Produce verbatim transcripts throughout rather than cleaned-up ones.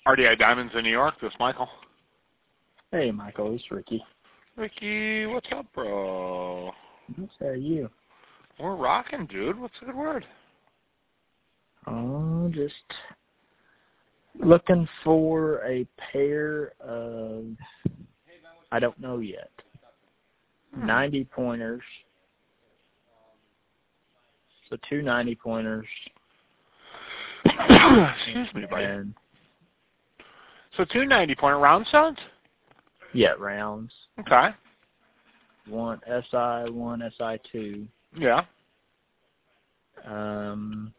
R D I Diamonds in New York. This is Michael. Hey, Michael. It's Ricky. Ricky, what's up, bro? How are you? We're rocking, dude. What's a good word? Oh, just looking for a pair of, I don't know yet, Hmm. ninety pointers. So two ninety pointers. Excuse me, buddy. And, So two ninety pointer round stones? yeah, rounds. Okay. One S I, one S I two. Yeah. Um,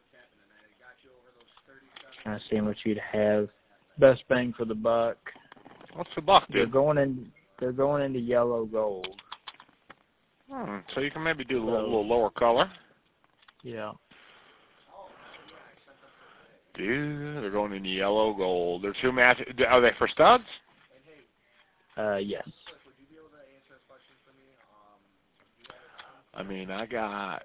kind of seeing what you'd have. Best bang for the buck. What's the buck, They're dude? going in. They're going into yellow gold. Hmm. So you can maybe do a little, So, little lower color. Yeah. Dude, they're going into yellow gold. They're two match. Are they for studs? Uh, yes. I mean, I got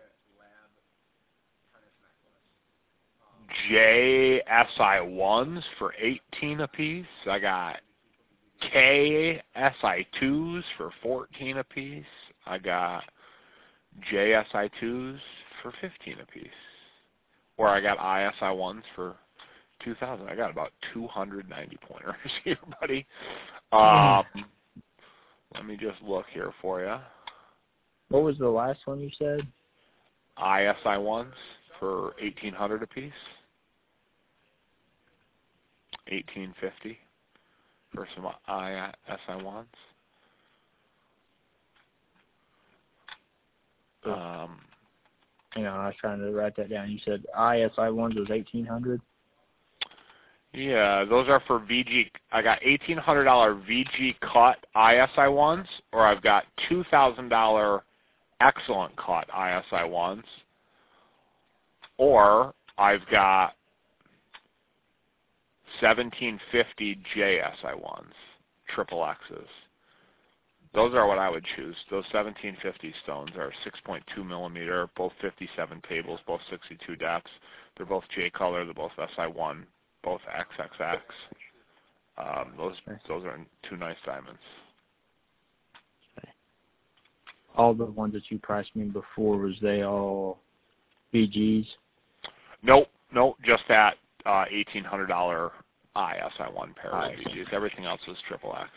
J S I ones for eighteen apiece. I got K S I twos for fourteen apiece. I got J S I twos for fifteen apiece. Or I got I S I ones for two thousand. I got about two hundred ninety pointers here, buddy. Um, let me just look here for you. What was the last one you said? I S I ones for eighteen hundred apiece. eighteen fifty for some I S I ones. Um, Hang on, I was trying to write that down. You said I S I ones was eighteen hundred. yeah, those are for V G. I got eighteen hundred dollar V G cut I S I ones, or I've got two thousand dollar excellent cut I S I ones, or I've got seventeen fifty J S I ones, triple X's. Those are what I would choose. Those seventeen fifty stones are six point two millimeter, both fifty-seven tables, both sixty-two depths. They're both J color. They're both S I one, both X X X. Um, those those are two nice diamonds. All the ones that you priced me before, was they all V Gs? Nope, nope, just that uh, eighteen hundred dollar I S I one pair of I V Gs. Everything else is triple X.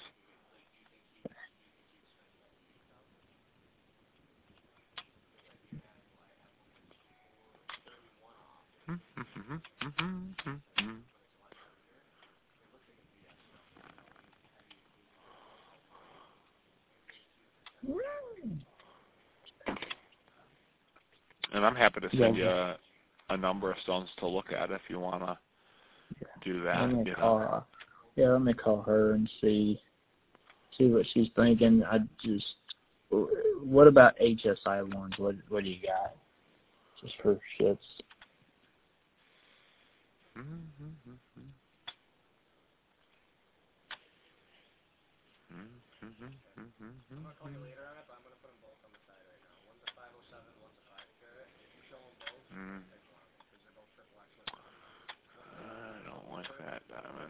And I'm happy to send Yeah. you a, a number of stones to look at if you want to do that. Let me You call. know. Yeah, let me call her and see see what she's thinking. I just. What about H S I ones? What What do you got? Just for shits. Mm. I don't like that diamond.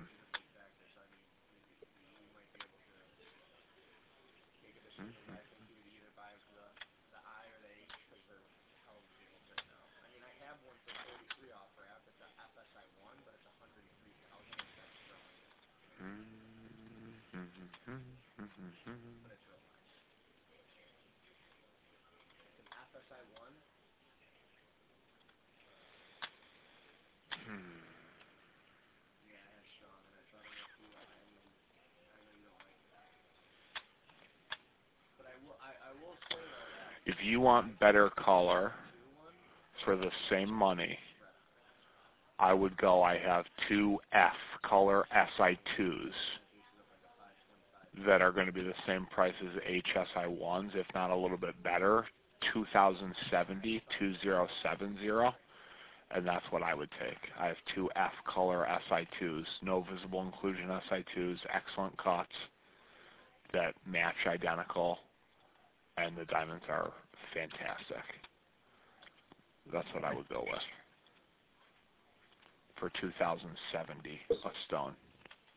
If you want better color for the same money, I would go, I have two F color S I twos that are going to be the same price as H S I ones, if not a little bit better, two thousand seventy, two thousand seventy, and that's what I would take. I have two F color S I twos, no visible inclusion S I twos, excellent cuts that match identical, and the diamonds are fantastic. That's what I would go with for two thousand seventy a stone.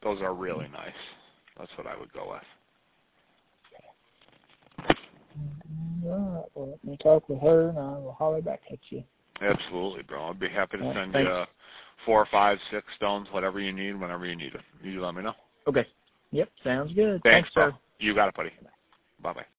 Those are really nice. That's what I would go with. All right. Well, let me talk with her, and I will holler back at you. Absolutely, bro. I'd be happy to All right, send thanks. you four, five, six stones, whatever you need, whenever you need it. You let me know. Okay. Yep, sounds good. Thanks, Thanks, bro. sir. You got it, buddy. Bye-bye.